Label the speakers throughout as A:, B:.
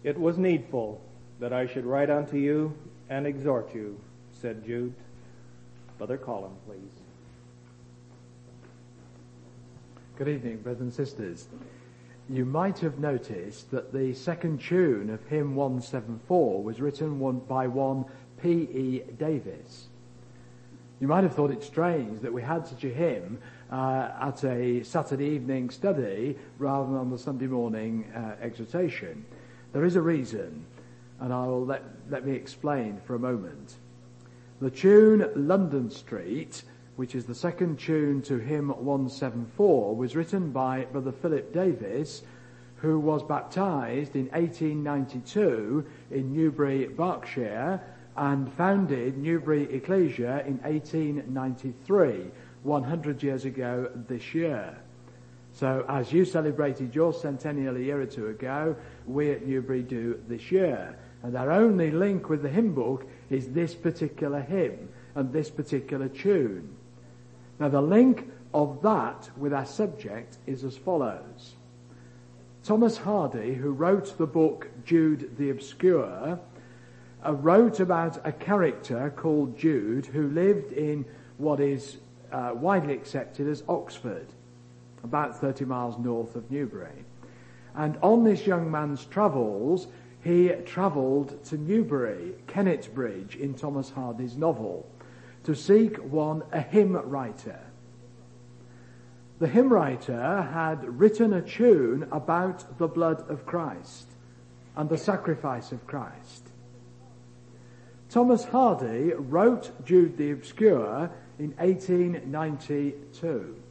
A: It was needful that I should write unto you and exhort you, said Jude. Brother Colin, please.
B: Good evening, brothers and sisters. You might have noticed that the second tune of hymn 174 was written by one P.E. Davis. You might have thought it strange that we had such a hymn at a Saturday evening study rather than on the Sunday morning exhortation. There is a reason, and I'll let me explain for a moment. The tune London Street, which is the second tune to hymn 174, was written by Brother Philip Davis, who was baptized in 1892 in Newbury, Berkshire, and founded Newbury Ecclesia in 1893, 100 years ago this year. So as you celebrated your centennial a year or two ago, we at Newbury do this year. And our only link with the hymn book is this particular hymn and this particular tune. Now the link of that with our subject is as follows. Thomas Hardy, who wrote the book Jude the Obscure, wrote about a character called Jude who lived in what is widely accepted as Oxford, about 30 miles north of Newbury. And on this young man's travels, he travelled to Newbury, Kennet Bridge in Thomas Hardy's novel, to seek a hymn writer. The hymn writer had written a tune about the blood of Christ and the sacrifice of Christ. Thomas Hardy wrote Jude the Obscure in 1892.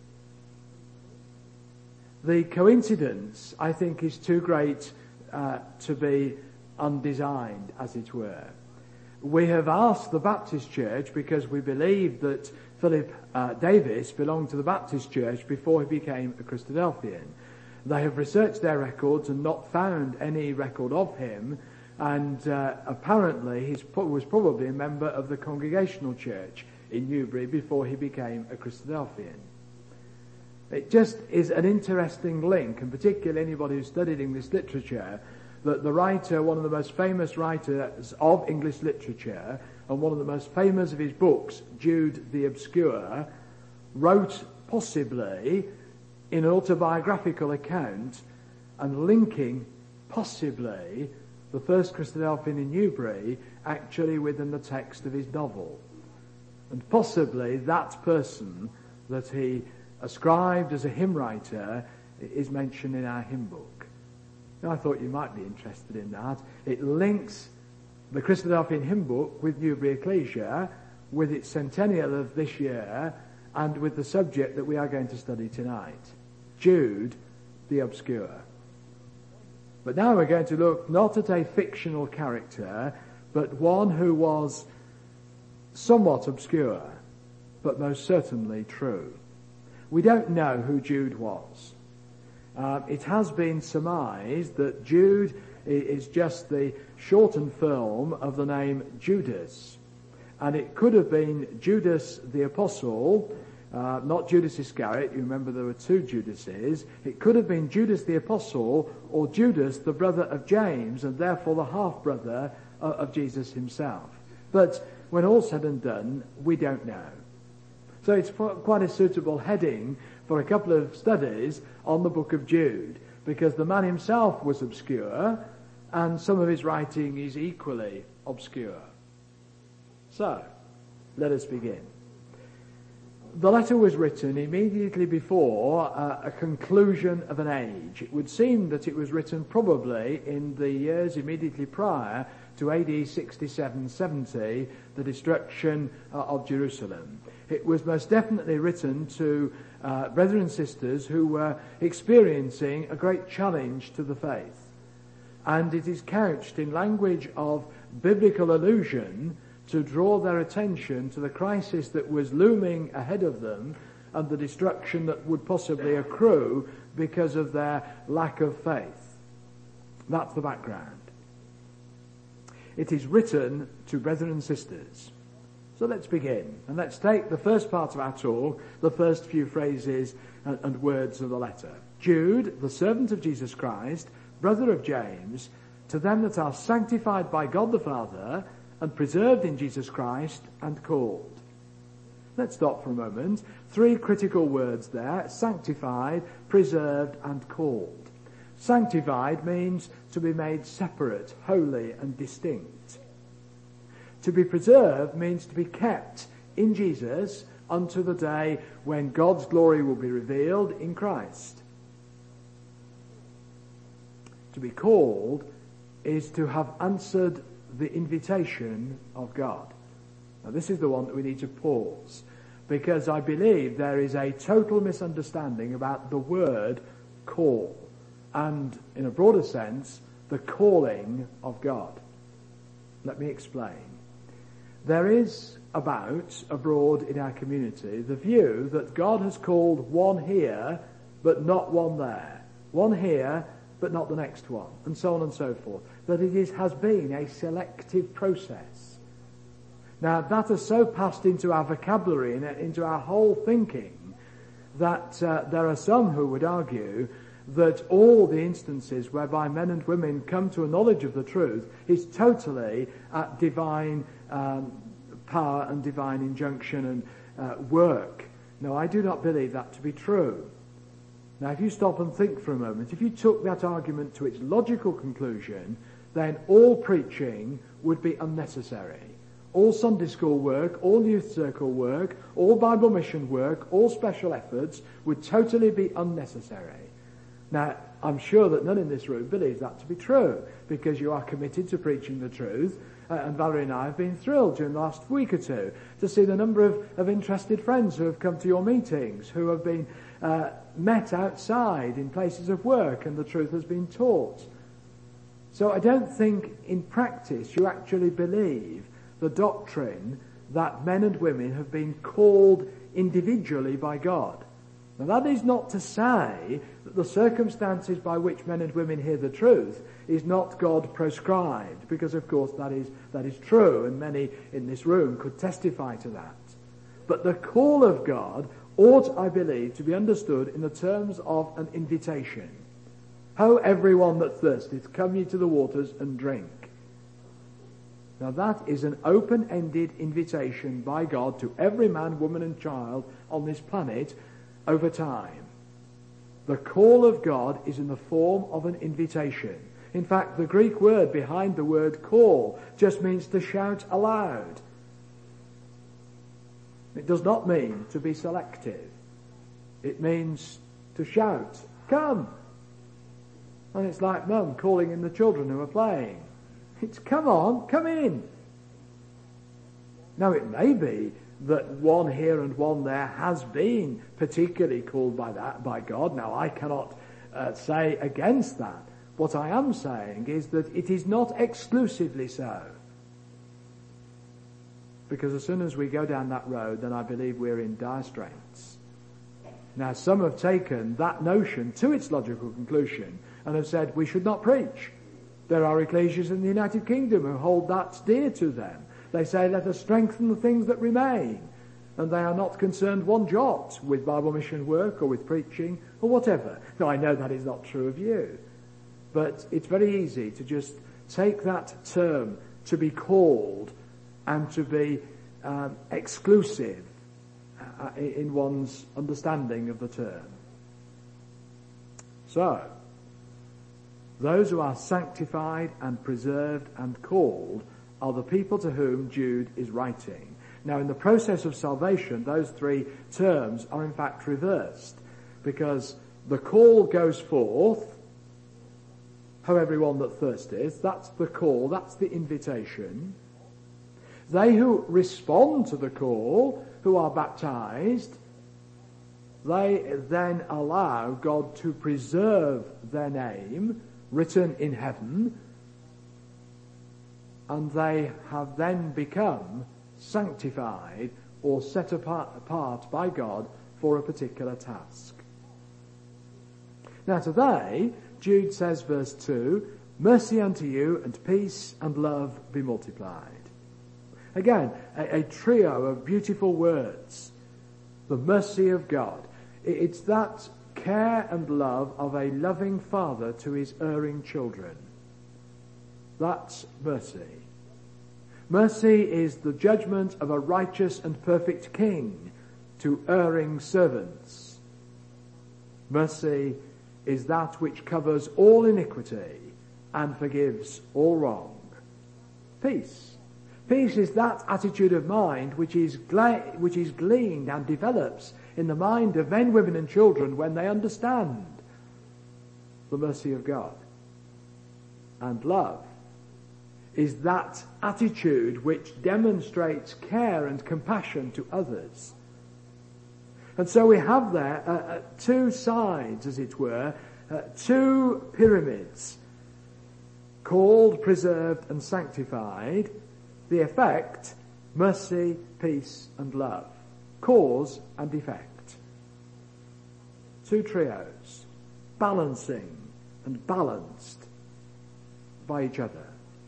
B: The coincidence, I think, is too great to be undesigned, as it were. We have asked the Baptist Church, because we believe that Philip Davis belonged to the Baptist Church before he became a Christadelphian. They have researched their records and not found any record of him, and apparently he was probably a member of the Congregational Church in Newbury before he became a Christadelphian. It just is an interesting link, and particularly anybody who's studied English literature, that the writer, one of the most famous writers of English literature, and one of the most famous of his books, Jude the Obscure, wrote possibly in an autobiographical account and linking possibly the first Christadelphian in Newbury actually within the text of his novel. And possibly that person that he ascribed as a hymn writer is mentioned in our hymn book. Now, I thought you might be interested in that. It links the Christadelphian hymn book with Newbury Ecclesia, with its centennial of this year, and with the subject that we are going to study tonight, Jude the Obscure. But now we're going to look not at a fictional character, but one who was somewhat obscure, but most certainly true. We don't know who Jude was. It has been surmised that Jude is just the shortened form of the name Judas. And it could have been Judas the Apostle, not Judas Iscariot. You remember there were two Judases. It could have been Judas the Apostle or Judas, the brother of James, and therefore the half-brother of Jesus himself. But when all's said and done, we don't know. So it's quite a suitable heading for a couple of studies on the book of Jude, because the man himself was obscure, and some of his writing is equally obscure. So, let us begin. The letter was written immediately before a conclusion of an age. It would seem that it was written probably in the years immediately prior to AD 67-70, the destruction of Jerusalem. It was most definitely written to brethren and sisters who were experiencing a great challenge to the faith. And it is couched in language of biblical allusion to draw their attention to the crisis that was looming ahead of them and the destruction that would possibly accrue because of their lack of faith. That's the background. It is written to brethren and sisters. So let's begin, and let's take the first part of our talk, the first few phrases and words of the letter. Jude, the servant of Jesus Christ, brother of James, to them that are sanctified by God the Father and preserved in Jesus Christ and called. Let's stop for a moment. 3 critical words there: sanctified, preserved, and called. Sanctified means to be made separate, holy, and distinct. To be preserved means to be kept in Jesus unto the day when God's glory will be revealed in Christ. To be called is to have answered the invitation of God. Now, this is the one that we need to pause, because I believe there is a total misunderstanding about the word call, and in a broader sense, the calling of God. Let me explain. There is about abroad in our community the view that God has called one here, but not one there. One here, but not the next one, and so on and so forth. That it has been a selective process. Now, that has so passed into our vocabulary and into our whole thinking that there are some who would argue that all the instances whereby men and women come to a knowledge of the truth is totally at divine power and divine injunction and work. No, I do not believe that to be true. Now, if you stop and think for a moment, if you took that argument to its logical conclusion, then all preaching would be unnecessary. All Sunday school work, all youth circle work, all Bible mission work, all special efforts would totally be unnecessary. Now, I'm sure that none in this room believes that to be true, because you are committed to preaching the truth, and Valerie and I have been thrilled during the last week or two to see the number of interested friends who have come to your meetings, who have been met outside in places of work, and the truth has been taught. So I don't think in practice you actually believe the doctrine that men and women have been called individually by God. Now, that is not to say that the circumstances by which men and women hear the truth is not God prescribed, because of course that is true, and many in this room could testify to that. But the call of God ought, I believe, to be understood in the terms of an invitation. Ho, everyone that thirsteth, come ye to the waters and drink. Now that is an open-ended invitation by God to every man, woman and child on this planet over time. The call of God is in the form of an invitation. In fact, the Greek word behind the word call just means to shout aloud. It does not mean to be selective. It means to shout, come. And it's like mum calling in the children who are playing. It's come on, come in. Now, it may be that one here and one there has been particularly called by God. Now, I cannot say against that. What I am saying is that it is not exclusively so. Because as soon as we go down that road, then I believe we're in dire straits. Now, some have taken that notion to its logical conclusion and have said we should not preach. There are ecclesias in the United Kingdom who hold that dear to them. They say, let us strengthen the things that remain. And they are not concerned one jot with Bible mission work or with preaching or whatever. Now, I know that is not true of you. But it's very easy to just take that term to be called and to be exclusive in one's understanding of the term. So, those who are sanctified and preserved and called are the people to whom Jude is writing. Now, in the process of salvation, those 3 terms are in fact reversed, because the call goes forth, ho, everyone that thirsteth, that's the call, that's the invitation. They who respond to the call, who are baptized, they then allow God to preserve their name written in heaven, and they have then become sanctified or set apart by God for a particular task. Now today, Jude says, verse 2, mercy unto you and peace and love be multiplied. Again, a trio of beautiful words. The mercy of God. It's that care and love of a loving father to his erring children. That's mercy. Mercy is the judgment of a righteous and perfect king to erring servants. Mercy is that which covers all iniquity and forgives all wrong. Peace. Peace is that attitude of mind which is gleaned and develops in the mind of men, women and children when they understand the mercy of God. And love is that attitude which demonstrates care and compassion to others. And so we have there two sides, as it were, two pyramids called, preserved and sanctified. The effect, mercy, peace and love. Cause and effect. Two trios, balancing and balanced by each other.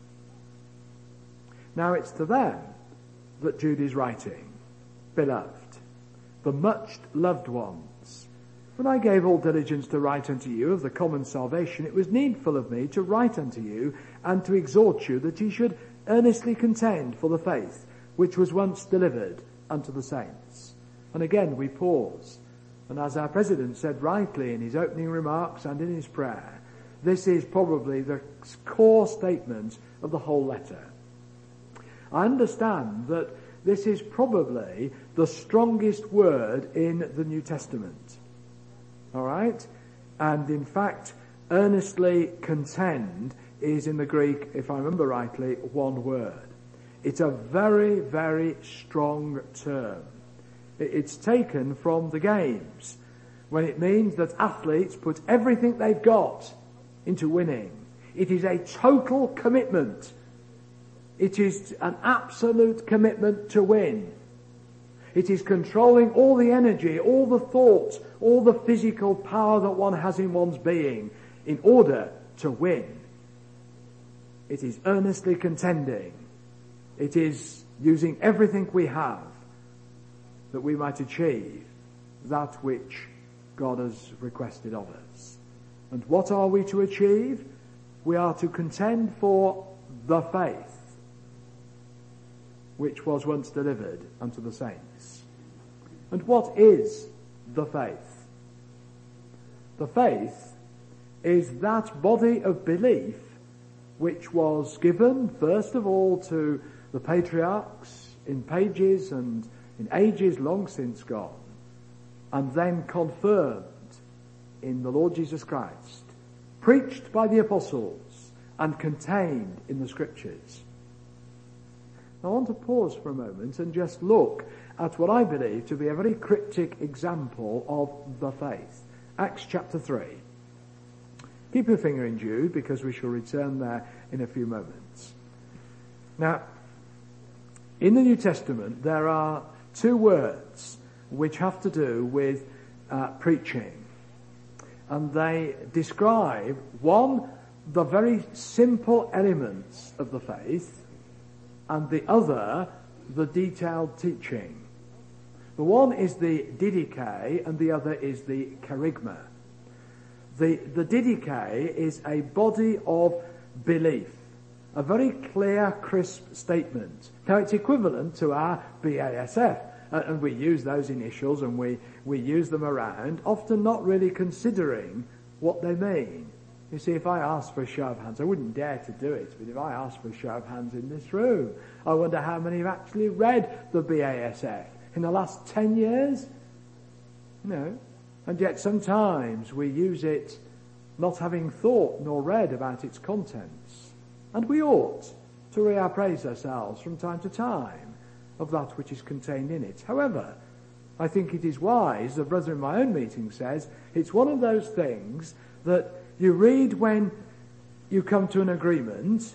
B: Now it's to them that Jude is writing. Beloved, the much loved ones, when I gave all diligence to write unto you of the common salvation, it was needful of me to write unto you and to exhort you that ye should earnestly contend for the faith which was once delivered unto the saints. And again we pause. And as our President said rightly in his opening remarks and in his prayer, this is probably the core statement of the whole letter. I understand that this is probably the strongest word in the New Testament. All right? And in fact, earnestly contend is in the Greek, if I remember rightly, one word. It's a very, very strong term. It's taken from the games, when it means that athletes put everything they've got into winning. It is a total commitment. It is an absolute commitment to win. It is controlling all the energy, all the thought, all the physical power that one has in one's being in order to win. It is earnestly contending. It is using everything we have that we might achieve that which God has requested of us. And what are we to achieve? We are to contend for the faith which was once delivered unto the saints. And what is the faith? The faith is that body of belief which was given, first of all, to the patriarchs in pages and in ages long since gone, and then confirmed in the Lord Jesus Christ, preached by the apostles, and contained in the Scriptures. I want to pause for a moment and just look at what I believe to be a very cryptic example of the faith. Acts chapter 3. Keep your finger in Jude, because we shall return there in a few moments. Now, in the New Testament, there are two words which have to do with preaching. And they describe, one, the very simple elements of the faith, and the other, the detailed teaching. The one is the didache, and the other is the kerygma. The didache is a body of belief, a very clear, crisp statement. Now, it's equivalent to our BASF, and we use those initials and we use them around, often not really considering what they mean. You see, if I asked for a show of hands, I wouldn't dare to do it, but if I asked for a show of hands in this room, I wonder how many have actually read the BASF in the last 10 years? No. And yet sometimes we use it not having thought nor read about its contents. And we ought to reappraise ourselves from time to time of that which is contained in it. However, I think it is wise, the brother in my own meeting says, it's one of those things that you read when you come to an agreement,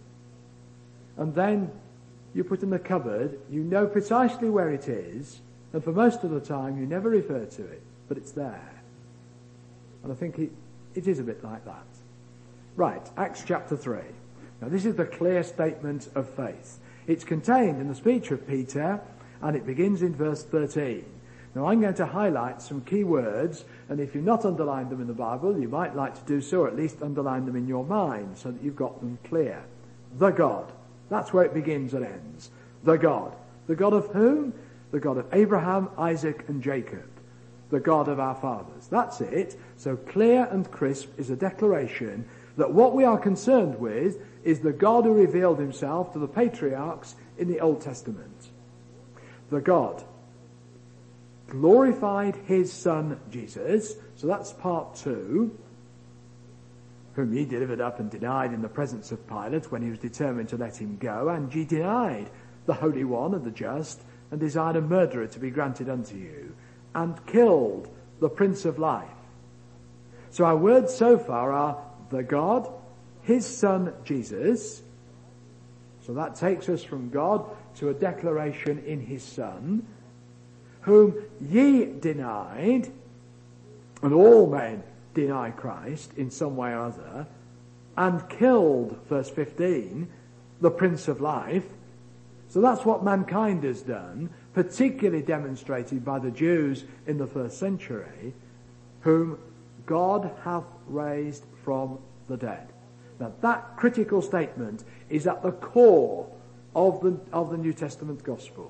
B: and then you put in the cupboard, you know precisely where it is, and for most of the time you never refer to it, but it's there. And I think it is a bit like that. Right, Acts chapter 3. Now this is the clear statement of faith. It's contained in the speech of Peter, and it begins in verse 13. Now I'm going to highlight some key words, and if you've not underlined them in the Bible, you might like to do so, or at least underline them in your mind, so that you've got them clear. the God. That's where it begins and ends. The God. The God of whom? The God of Abraham, Isaac, and Jacob. The God of our fathers. That's it. So clear and crisp is a declaration that what we are concerned with is the God who revealed himself to the patriarchs in the Old Testament. The God glorified his Son Jesus. So that's part 2. Whom ye delivered up and denied in the presence of Pilate when he was determined to let him go. And ye denied the Holy One and the Just, and desired a murderer to be granted unto you, and killed the Prince of Life. So our words so far are the God, his Son Jesus. So that takes us from God to a declaration in his Son, whom ye denied, and all men deny Christ in some way or other, and killed, verse 15, the Prince of Life. So that's what mankind has done, particularly demonstrated by the Jews in the first century, whom God hath raised from the dead. Now that critical statement is at the core of the New Testament gospel.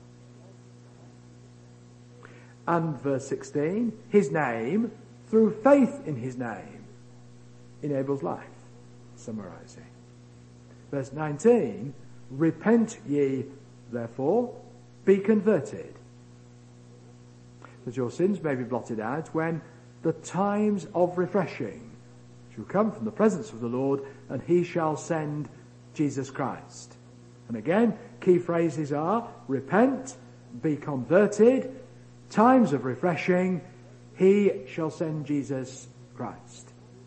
B: And verse 16, his name, through faith in his name, enables life. Summarizing. Verse 19, repent ye, therefore, be converted, that your sins may be blotted out when the times of refreshing shall come from the presence of the Lord, and he shall send Jesus Christ. And again, key phrases are repent, be converted, times of refreshing, he shall send Jesus Christ.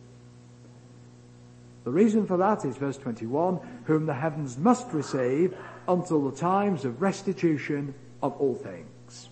B: The reason for that is verse 21, whom the heavens must receive until the times of restitution of all things.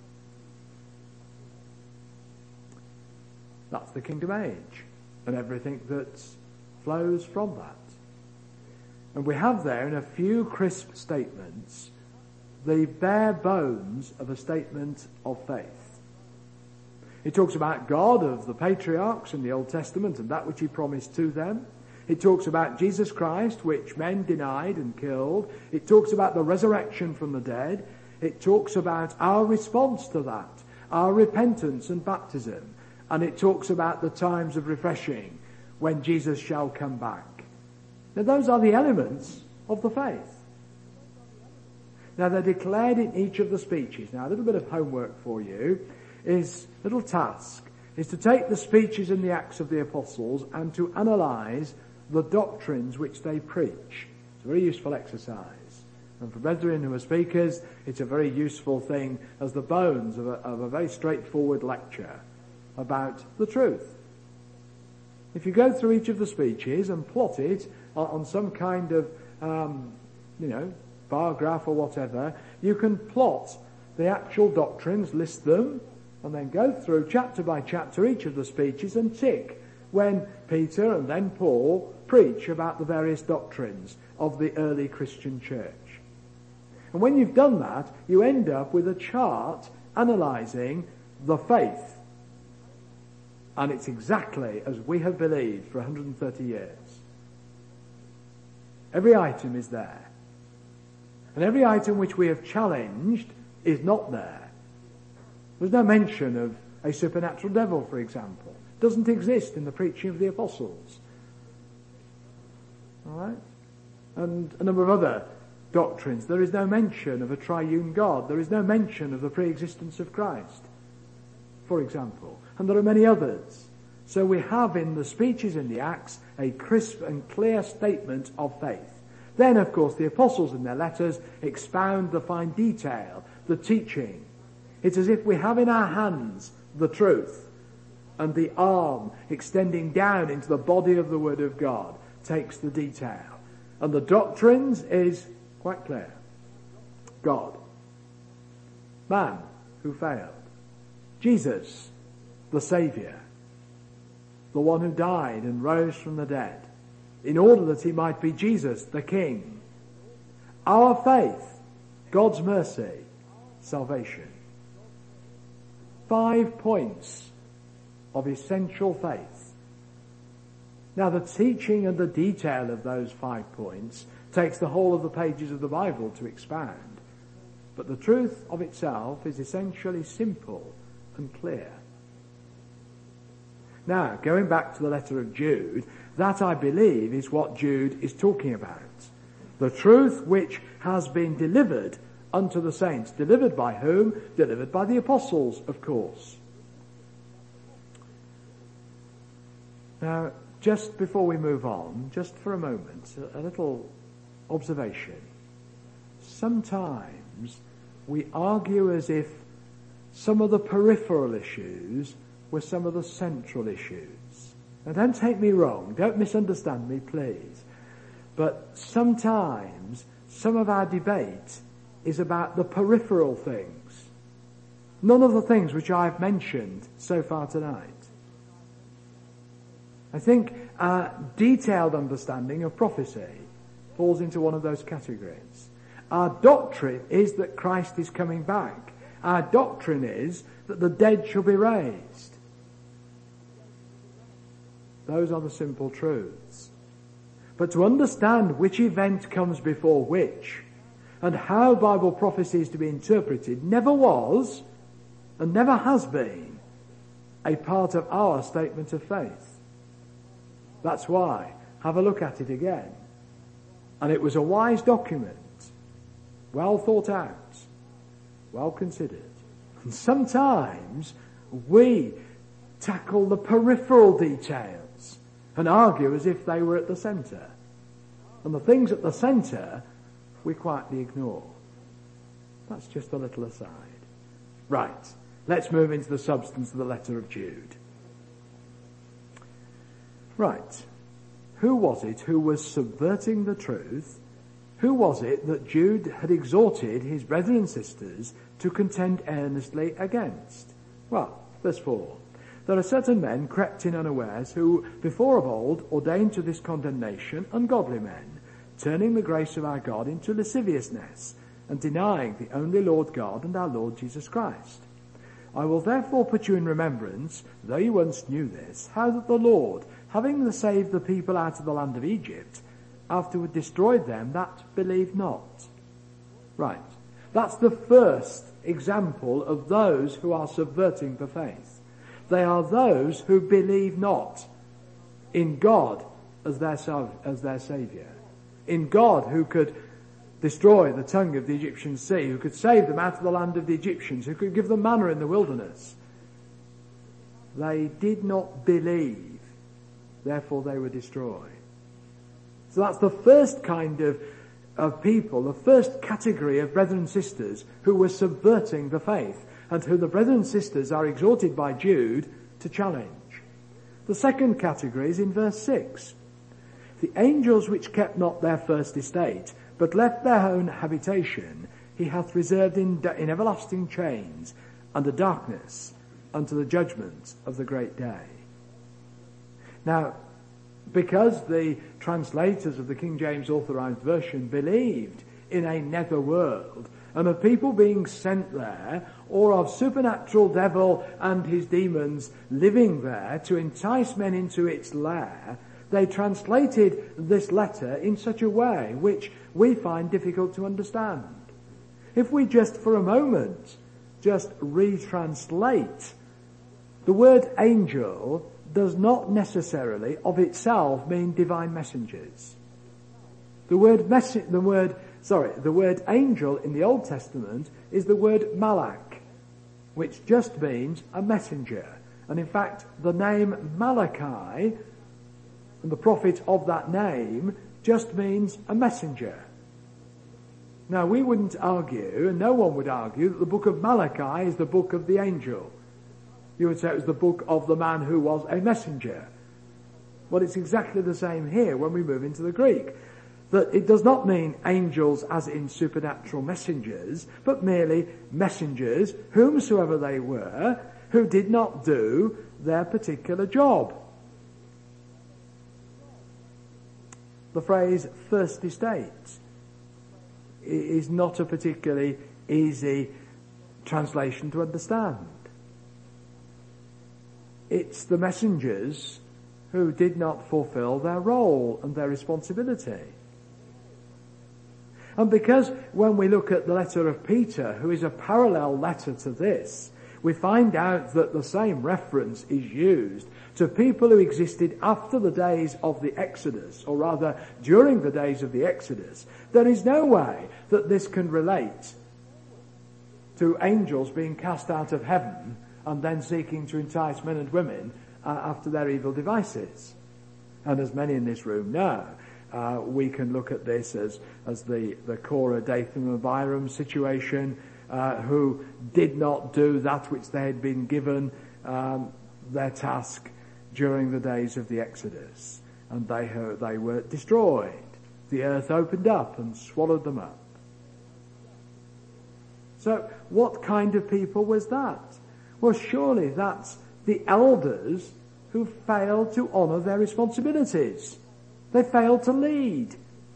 B: That's the kingdom age and everything that flows from that. And we have there in a few crisp statements the bare bones of a statement of faith. It talks about God of the patriarchs in the Old Testament and that which he promised to them. It talks about Jesus Christ, which men denied and killed. It talks about the resurrection from the dead. It talks about our response to that, our repentance and baptism. And it talks about the times of refreshing when Jesus shall come back. Now those are the elements of the faith. Now they're declared in each of the speeches. Now a little bit of homework for you is, little task, is to take the speeches in the Acts of the Apostles and to analyse the doctrines which they preach. It's a very useful exercise. And for brethren who are speakers, it's a very useful thing as the bones of a very straightforward lecture about the truth. If you go through each of the speeches and plot it on some kind of, bar graph or whatever, you can plot the actual doctrines, list them, and then go through chapter by chapter each of the speeches and tick when Peter and then Paul preach about the various doctrines of the early Christian church. And when you've done that, you end up with a chart analysing the faith. And it's exactly as we have believed for 130 years. Every item is there. And every item which we have challenged is not there. There's no mention of a supernatural devil, for example. It doesn't exist in the preaching of the apostles. All right? And a number of other doctrines. There is no mention of a triune God. There is no mention of the pre-existence of Christ, for example. And there are many others. So we have in the speeches in the Acts a crisp and clear statement of faith. Then, of course, the apostles in their letters expound the fine detail, the teaching. It's as if we have in our hands the truth, and the arm extending down into the body of the Word of God takes the detail. And the doctrines is quite clear. God. Man who failed. Jesus, the Saviour. The one who died and rose from the dead, in order that he might be Jesus, the King. Our faith, God's mercy, salvation. 5 points of essential faith. Now, the teaching and the detail of those 5 points takes the whole of the pages of the Bible to expand. But the truth of itself is essentially simple and clear. Now, going back to the letter of Jude, that I believe is what Jude is talking about. The truth which has been delivered unto the saints. Delivered by whom? Delivered by the apostles, of course. Now, just before we move on, just for a moment, a little observation. Sometimes we argue as if some of the peripheral issues were some of the central issues. Now, don't take me wrong, don't misunderstand me, please. But sometimes some of our debate is about the peripheral things. None of the things which I've mentioned so far tonight. I think our detailed understanding of prophecy falls into one of those categories. Our doctrine is that Christ is coming back. Our doctrine is that the dead shall be raised. Those are the simple truths. But to understand which event comes before which, and how Bible prophecy is to be interpreted, never was, and never has been, a part of our statement of faith. That's why, have a look at it again. And it was a wise document, well thought out, well considered. And sometimes we tackle the peripheral details and argue as if they were at the centre. And the things at the centre we quietly ignore. That's just a little aside. Right, let's move into the substance of the letter of Jude. Right, who was it who was subverting the truth? Who was it that Jude had exhorted his brethren and sisters to contend earnestly against? Well, verse 4. There are certain men crept in unawares who before of old ordained to this condemnation ungodly men, turning the grace of our God into lasciviousness and denying the only Lord God and our Lord Jesus Christ. I will therefore put you in remembrance, though you once knew this, how that the Lord, having saved the people out of the land of Egypt, afterward destroyed them that believed not. Right. That's the first example of those who are subverting the faith. They are those who believe not in God as their Saviour. In God who could destroy the tongue of the Egyptian sea, who could save them out of the land of the Egyptians, who could give them manna in the wilderness. They did not believe, therefore they were destroyed. So that's the first kind of people, the first category of brethren and sisters who were subverting the faith, and who the brethren and sisters are exhorted by Jude to challenge. The second category is in verse 6. The angels which kept not their first estate, but left their own habitation, he hath reserved in everlasting chains, under darkness, unto the judgment of the great day. Now, because the translators of the King James Authorized Version believed in a nether world, and of people being sent there, or of supernatural devil and his demons living there to entice men into its lair, they translated this letter in such a way which we find difficult to understand. If we just for a moment just retranslate, the word angel does not necessarily of itself mean divine messengers. The word angel in the Old Testament is the word malak, which just means a messenger. And in fact, the name Malachi, and the prophet of that name, just means a messenger. Now, we wouldn't argue, and no one would argue, that the book of Malachi is the book of the angel. You would say it was the book of the man who was a messenger. Well, it's exactly the same here when we move into the Greek. That it does not mean angels as in supernatural messengers, but merely messengers, whomsoever they were, who did not do their particular job. The phrase first estate is not a particularly easy translation to understand. It's the messengers who did not fulfill their role and their responsibility. And because when we look at the letter of Peter, who is a parallel letter to this, we find out that the same reference is used to people who existed after the days of the Exodus, or rather during the days of the Exodus. There is no way that this can relate to angels being cast out of heaven and then seeking to entice men and women after their evil devices. And as many in this room know, we can look at this as the Korah, Dathan and Abiram situation, who did not do that which they had been given their task during the days of the Exodus. And they were destroyed. The earth opened up and swallowed them up. So what kind of people was that? Well, surely that's the elders who failed to honour their responsibilities. They failed to lead.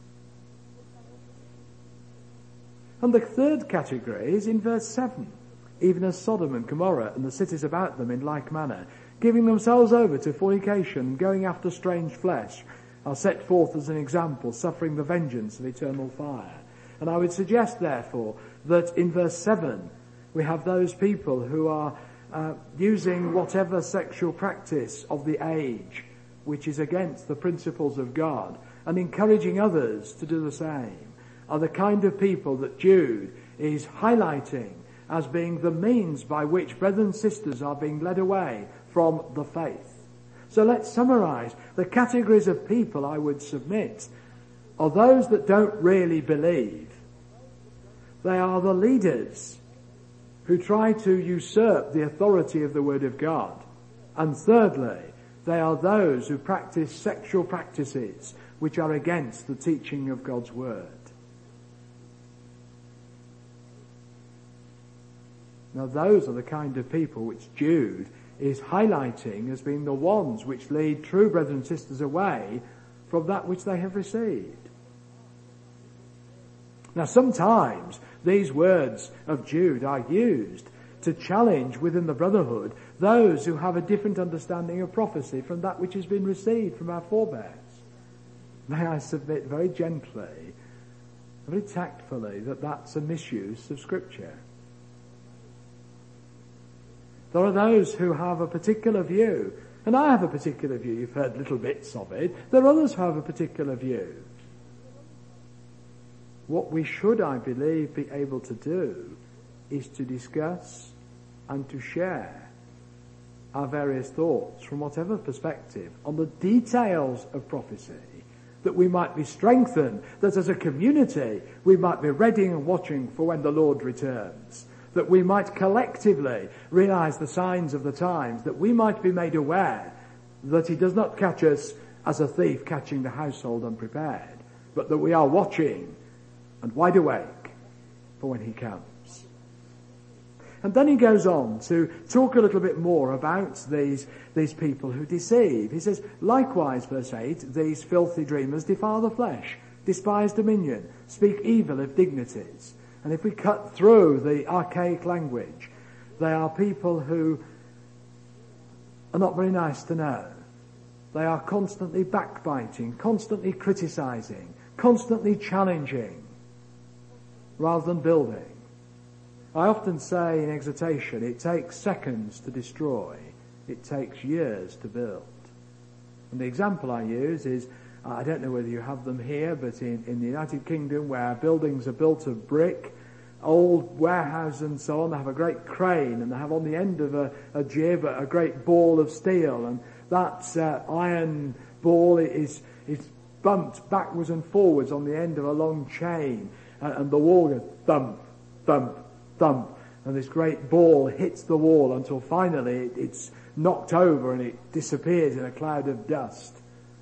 B: And the third category is in verse 7. Even as Sodom and Gomorrah and the cities about them in like manner, giving themselves over to fornication and going after strange flesh, are set forth as an example, suffering the vengeance of eternal fire. And I would suggest, therefore, that in verse 7 we have those people who are using whatever sexual practice of the age which is against the principles of God and encouraging others to do the same, are the kind of people that Jude is highlighting as being the means by which brethren and sisters are being led away from the faith. So let's summarize. The categories of people I would submit are those that don't really believe. They are the leaders who try to usurp the authority of the Word of God. And thirdly, they are those who practice sexual practices which are against the teaching of God's Word. Now those are the kind of people which Jude is highlighting as being the ones which lead true brethren and sisters away from that which they have received. Now sometimes these words of Jude are used to challenge within the brotherhood those who have a different understanding of prophecy from that which has been received from our forebears. May I submit very gently, very tactfully, that that's a misuse of Scripture. There are those who have a particular view, and I have a particular view. You've heard little bits of it. There are others who have a particular view. What we should, I believe, be able to do is to discuss and to share our various thoughts from whatever perspective on the details of prophecy, that we might be strengthened, that as a community we might be ready and watching for when the Lord returns, that we might collectively realize the signs of the times, that we might be made aware that he does not catch us as a thief catching the household unprepared, but that we are watching and wide awake for when he comes. And then he goes on to talk a little bit more about these people who deceive. He says, likewise, verse 8, these filthy dreamers defile the flesh, despise dominion, speak evil of dignities. And if we cut through the archaic language, they are people who are not very nice to know. They are constantly backbiting, constantly criticizing, constantly challenging, rather than building. I often say in exhortation, it takes seconds to destroy, it takes years to build. And the example I use is, I don't know whether you have them here, but in the United Kingdom, where buildings are built of brick, old warehouses and so on, they have a great crane, and they have on the end of a jib a great ball of steel, and that iron ball is bumped backwards and forwards on the end of a long chain, and the wall goes thump, thump, thump, and this great ball hits the wall until finally it's knocked over and it disappears in a cloud of dust.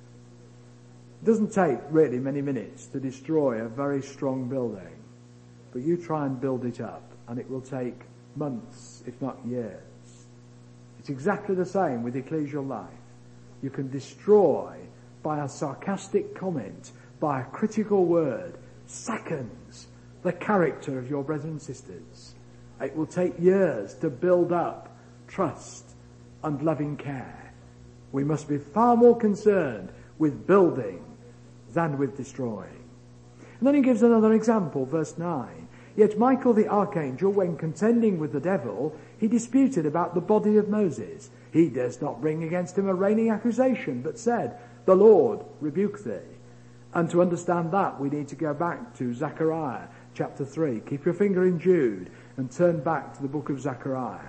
B: It doesn't take really many minutes to destroy a very strong building, but you try and build it up and it will take months, if not years. It's exactly the same with ecclesial life. You can destroy by a sarcastic comment, by a critical word, seconds, the character of your brethren and sisters. It will take years to build up trust and loving care We must be far more concerned with building than with destroying. And then he gives another example, verse 9. Yet Michael the archangel, when contending with the devil, he disputed about the body of Moses. He durst not bring against him a reigning accusation, but said, The Lord rebuke thee. And to understand that, we need to go back to Zechariah chapter 3. Keep your finger in Jude and turn back to the book of Zechariah.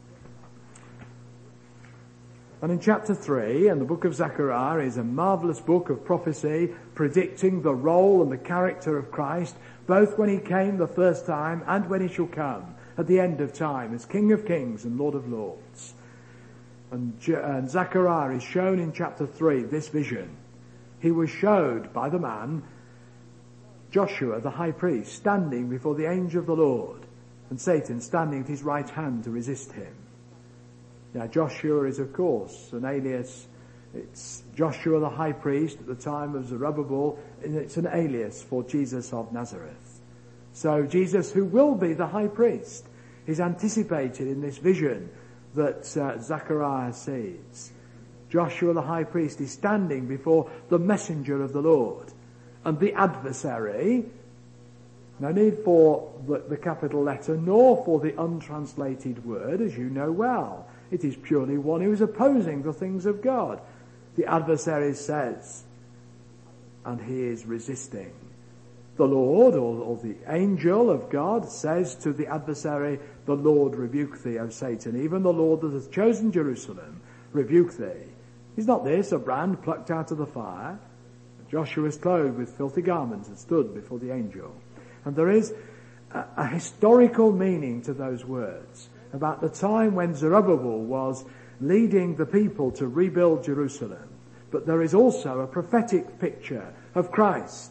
B: And in chapter 3, and the book of Zechariah is a marvellous book of prophecy predicting the role and the character of Christ, both when he came the first time and when he shall come at the end of time as King of Kings and Lord of Lords. And Zechariah is shown in chapter 3 this vision. He was showed by the man, Joshua the high priest, standing before the angel of the Lord, and Satan standing at his right hand to resist him. Now Joshua is of course an alias. It's Joshua the high priest at the time of Zerubbabel, and it's an alias for Jesus of Nazareth. So Jesus, who will be the high priest, is anticipated in this vision that Zechariah sees. Joshua the high priest is standing before the messenger of the Lord, and the adversary, no need for the capital letter nor for the untranslated word, as you know well. It is purely one who is opposing the things of God. The adversary says, and he is resisting. The Lord, or the angel of God, says to the adversary, The Lord rebuke thee, O Satan. Even the Lord that hath chosen Jerusalem, rebuke thee. Is not this a brand plucked out of the fire? Joshua was clothed with filthy garments and stood before the angel. And there is a historical meaning to those words about the time when Zerubbabel was leading the people to rebuild Jerusalem. But there is also a prophetic picture of Christ,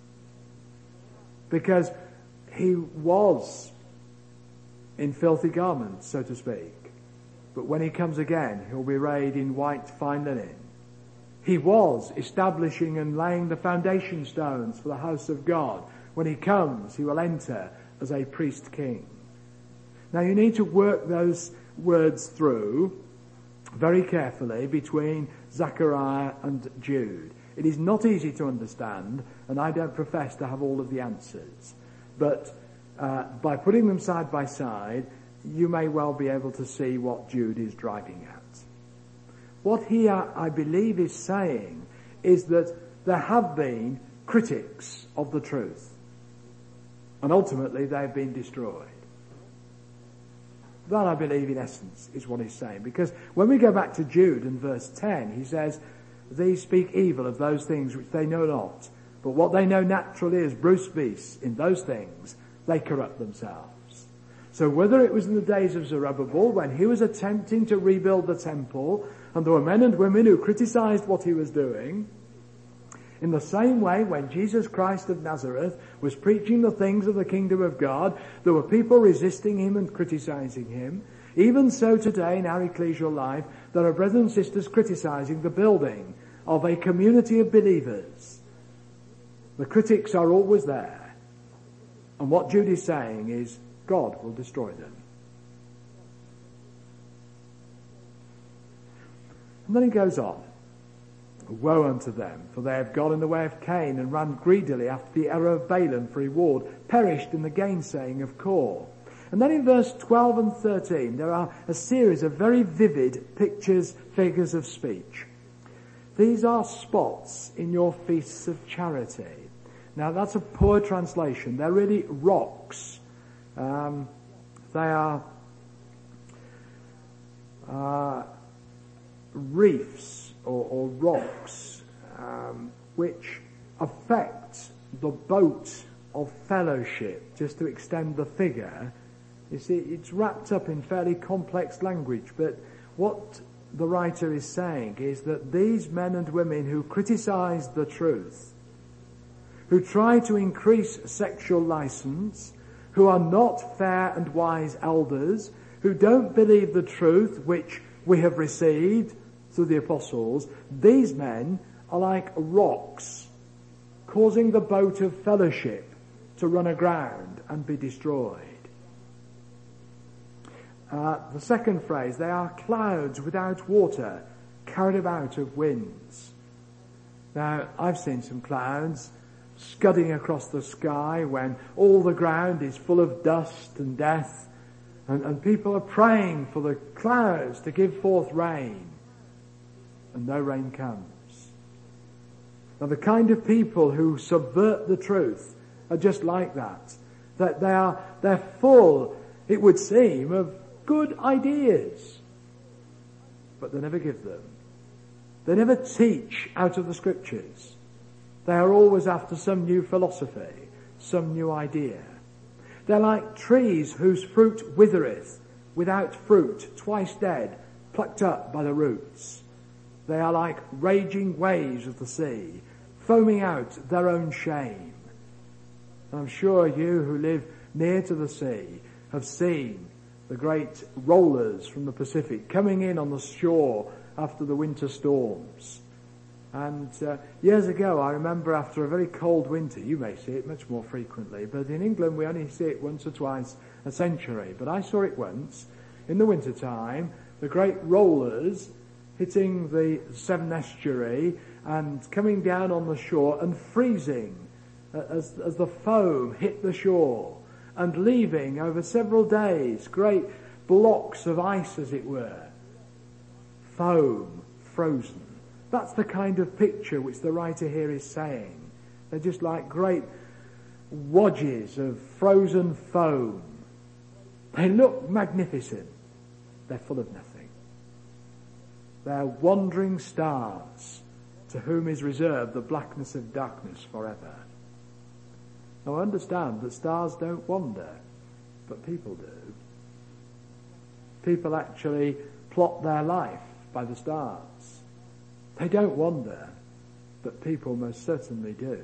B: because he was in filthy garments, so to speak. But when he comes again, he'll be arrayed in white fine linen. He was establishing and laying the foundation stones for the house of God. When he comes, he will enter as a priest king. Now you need to work those words through very carefully between Zechariah and Jude. It is not easy to understand, and I don't profess to have all of the answers. But by putting them side by side, you may well be able to see what Jude is driving at. What he, I believe, is saying is that there have been critics of the truth, and ultimately they have been destroyed. That, I believe, in essence, is what he's saying. Because when we go back to Jude in verse 10, he says, These speak evil of those things which they know not, but what they know naturally as brute beasts, in those things they corrupt themselves. So whether it was in the days of Zerubbabel, when he was attempting to rebuild the temple, and there were men and women who criticized what he was doing, in the same way, when Jesus Christ of Nazareth was preaching the things of the kingdom of God, there were people resisting him and criticizing him. Even so today in our ecclesial life, there are brothers and sisters criticizing the building of a community of believers. The critics are always there. And what Jude is saying is, God will destroy them. And then he goes on. Woe unto them, for they have gone in the way of Cain and run greedily after the error of Balaam for reward, perished in the gainsaying of Kor. And then in verse 12 and 13, there are a series of very vivid pictures, figures of speech. These are spots in your feasts of charity. Now that's a poor translation. They're really rocks. They are reefs or rocks which affect the boat of fellowship. Just to extend the figure, you see, it's wrapped up in fairly complex language, but what the writer is saying is that these men and women who criticize the truth, who try to increase sexual license, who are not fair and wise elders, who don't believe the truth which we have received through the apostles, these men are like rocks, causing the boat of fellowship to run aground and be destroyed. The second phrase, they are clouds without water, carried about of winds. Now, I've seen some clouds scudding across the sky when all the ground is full of dust and death, and people are praying for the clouds to give forth rain, and no rain comes. Now, the kind of people who subvert the truth are just like that. That they're full, it would seem, of good ideas, but they never give them. They never teach out of the Scriptures. They are always after some new philosophy, some new idea. They're like trees whose fruit withereth, without fruit, twice dead, plucked up by the roots. They are like raging waves of the sea, foaming out their own shame. And I'm sure you who live near to the sea have seen the great rollers from the Pacific coming in on the shore after the winter storms. And years ago, I remember after a very cold winter, you may see it much more frequently, but in England we only see it once or twice a century. But I saw it once in the winter time, the great rollers hitting the Severn Estuary and coming down on the shore and freezing as the foam hit the shore, and leaving over several days great blocks of ice, as it were. Foam, frozen. That's the kind of picture which the writer here is saying. They're just like great wodges of frozen foam. They look magnificent. They're full of nothing. They're wandering stars to whom is reserved the blackness of darkness forever. Now I understand that stars don't wander, but people do. People actually plot their life by the stars. They don't wander, but people most certainly do.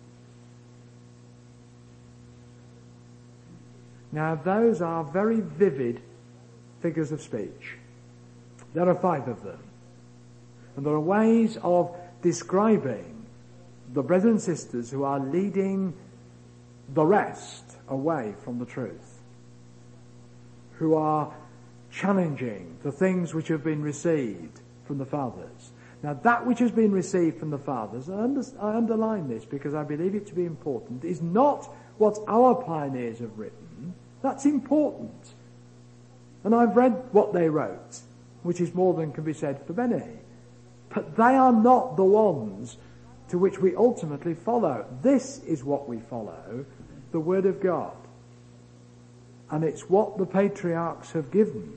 B: Now those are very vivid figures of speech. There are 5 of them. And there are ways of describing the brothers and sisters who are leading the rest away from the truth, who are challenging the things which have been received from the fathers. Now that which has been received from the fathers, I underline this because I believe it to be important, is not what our pioneers have written. That's important. And I've read what they wrote, which is more than can be said for many. But they are not the ones to which we ultimately follow. This is what we follow, the Word of God. And it's what the patriarchs have given.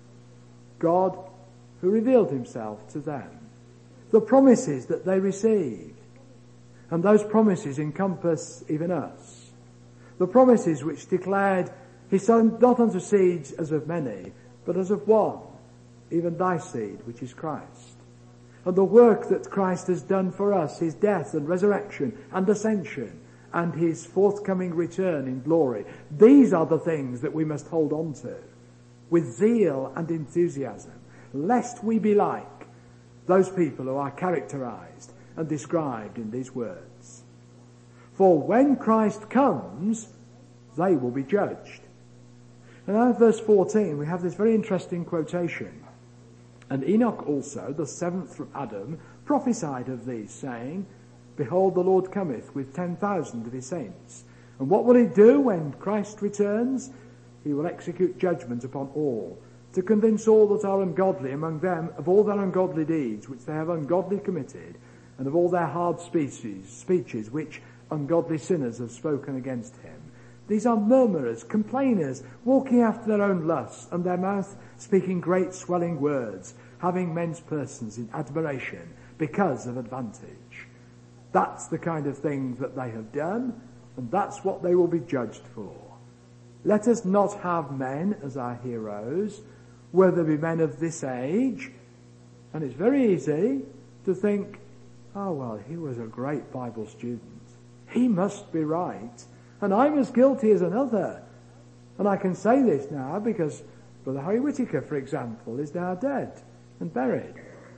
B: God who revealed himself to them. The promises that they received. And those promises encompass even us. The promises which declared, he said, not unto seeds as of many, but as of one, even thy seed, which is Christ. And the work that Christ has done for us, his death and resurrection and ascension, and his forthcoming return in glory. These are the things that we must hold on to with zeal and enthusiasm, lest we be like those people who are characterized and described in these words. For when Christ comes, they will be judged. And now in verse 14 we have this very interesting quotation. And Enoch also, the 7th from Adam, prophesied of these, saying, Behold, the Lord cometh with 10,000 of his saints. And what will he do when Christ returns? He will execute judgment upon all, to convince all that are ungodly among them of all their ungodly deeds which they have ungodly committed, and of all their hard speeches which ungodly sinners have spoken against him. These are murmurers, complainers, walking after their own lusts, and their mouth speaking great swelling words, having men's persons in admiration because of advantage. That's the kind of thing that they have done, and that's what they will be judged for. Let us not have men as our heroes, whether they be men of this age. And it's very easy to think, oh well, he was a great Bible student. He must be right. And I'm as guilty as another. And I can say this now because Brother Harry Whittaker, for example, is now dead and buried.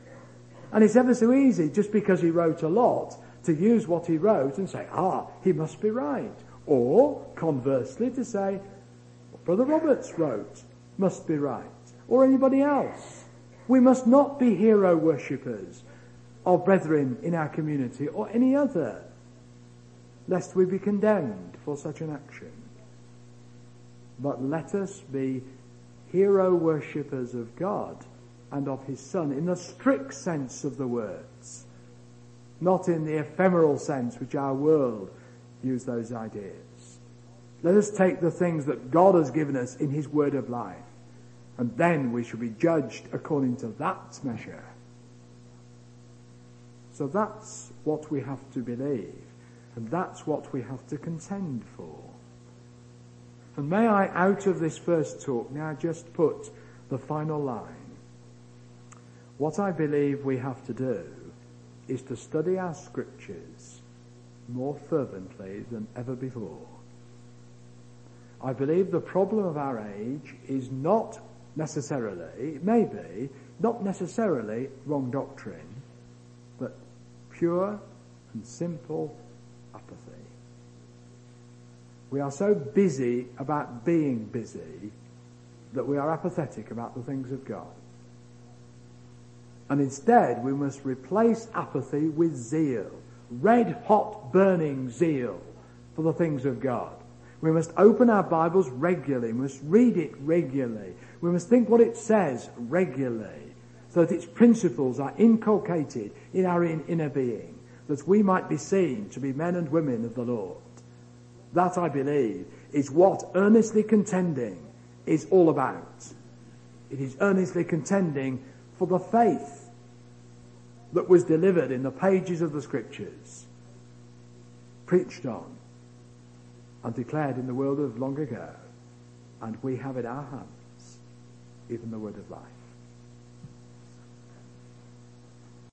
B: And it's ever so easy, just because he wrote a lot, to use what he wrote and say, he must be right. Or, conversely, to say, what Brother Roberts wrote must be right. Or anybody else. We must not be hero worshippers of brethren in our community or any other, lest we be condemned for such an action. But let us be hero worshippers of God and of his Son in the strict sense of the words, not in the ephemeral sense which our world use those ideas. Let us take the things that God has given us in his word of life, and then we shall be judged according to that measure. So that's what we have to believe, and that's what we have to contend for. And may I, out of this first talk, now just put the final line. What I believe we have to do is to study our scriptures more fervently than ever before. I believe the problem of our age is not necessarily, it may be, not necessarily wrong doctrine, but pure and simple apathy. We are so busy about being busy that we are apathetic about the things of God. And instead we must replace apathy with zeal, red hot burning zeal for the things of God. We must open our Bibles regularly, we must read it regularly, we must think what it says regularly, so that its principles are inculcated in our inner being, that we might be seen to be men and women of the Lord. That, I believe, is what earnestly contending is all about. It is earnestly contending for the faith that was delivered in the pages of the Scriptures, preached on and declared in the world of long ago, and we have in our hands even the word of life.